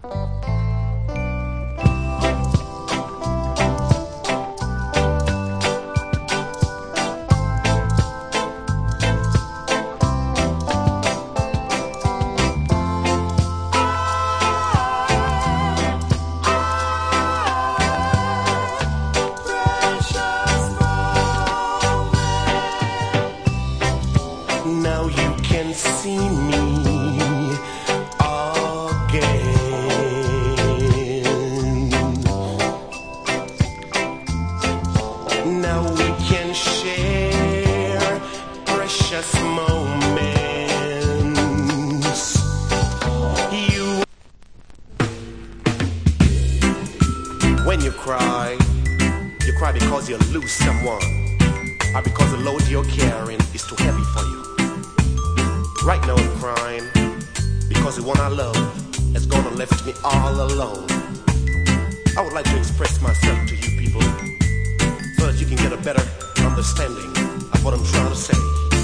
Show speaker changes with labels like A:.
A: Now you can see me again. Now we can share precious moments. When you cry because you lose someone, or because the load you're carrying is too heavy for you. Right now I'm crying because the one I love has gone and left me all alone. I would like to express myself to you people so that you can get a better understanding of what I'm trying to say.